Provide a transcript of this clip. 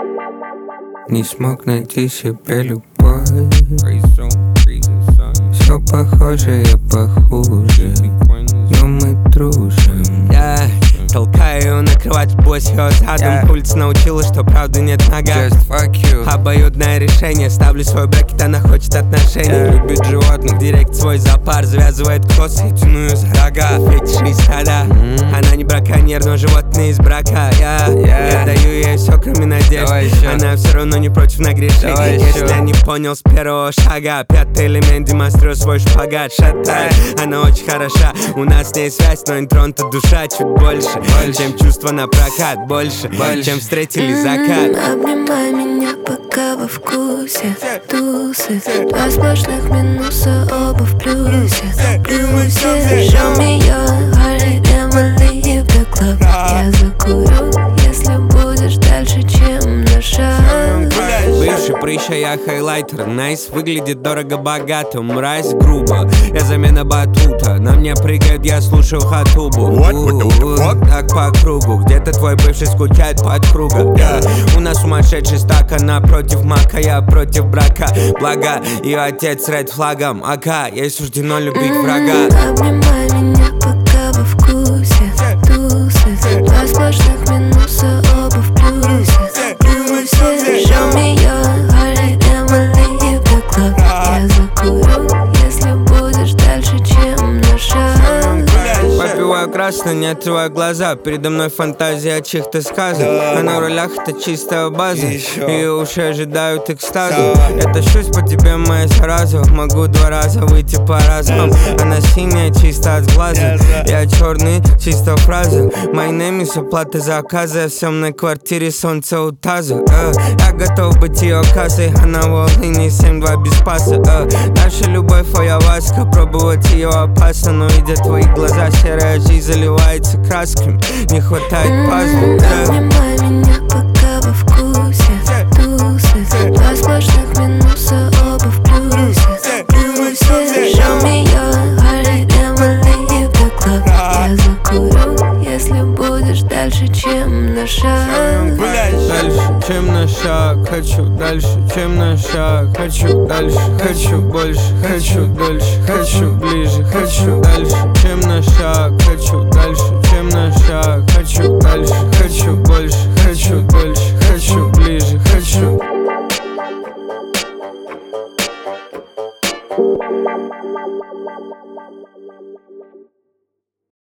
Не смог найти себе любовь. Все похоже, я похуже, но мы дружим. Я толкаю на кровать босс ее задом. Улица научила, что правды нет в ногах. Обоюдное решение. Ставлю свой брекет, она хочет отношений. Любит животных, директ свой зоопарк. Завязывает косы и тяну ее за рога. Фетиши и стада. Она не браконьер, но животные из брака. Я даю ей все, кроме надежды. Она все равно не против нагрешений. Если я не понял с первого шага, пятый элемент, демонстрирую свой шпагат. Шатай, она очень хороша. У нас с ней связь, но интронта душа чуть больше, чем чувства на прокат. Больше, чем встретили закат. Обнимай меня, пока во вкусе. Тусы, два сплошных минуса, оба в плюсе. Show me your heart and we'll leave the club. Я закурю, если будешь дальше, чем на шаг. Бывший прыща, я хайлайтер. Найс, выглядит дорого-богато. Мразь, грубо, я замена батута. На мне прыгает, я слушаю хатубу. Так по кругу. Где-то твой бывший скучает под круга. У нас сумасшедший стак, она против мака, я против брака. Благо, ее отец с ред флагом. Ака, ей суждено любить врага. Обнимай меня, пока во вкусе. Тусы, два сплошных минуса, оба в плюсе. Show me your heart and we'll leave the club. Я закурю, если будешь дальше, чем на шаг. Попиваю красный, не открываю глаза. Передо мной фантазия о чьих-то сказах. А на рулях это чистая база. Ее уши ожидают экстаза. Я тащусь по тебе, моя зараза. Могу 2 раза выйти по разам. Она синяя, чисто от глаза. Я черный, чисто фраза. My name is оплата заказа. Я в съемной квартире, солнце у таза. Я готов быть ее кассой. Она в Волыне, 7-2 без паса. Дальше любовь, ayahuasca. Пробовать ее опасно, но видя твои глаза, серая жизнь заливается красками. Не хватает пазла. Обнимай меня, пока во вкусе. Тусы, два сплошных минуса, оба в плюсе. Show me your heart and we'll leave the club. Я закурю, если будешь дальше, чем на шаг. Дальше, чем на шаг. Хочу дальше, чем на шаг. Хочу дальше, хочу больше. Хочу дольше, хочу ближе. Хочу дальше, чем на шаг. Хочу дальше,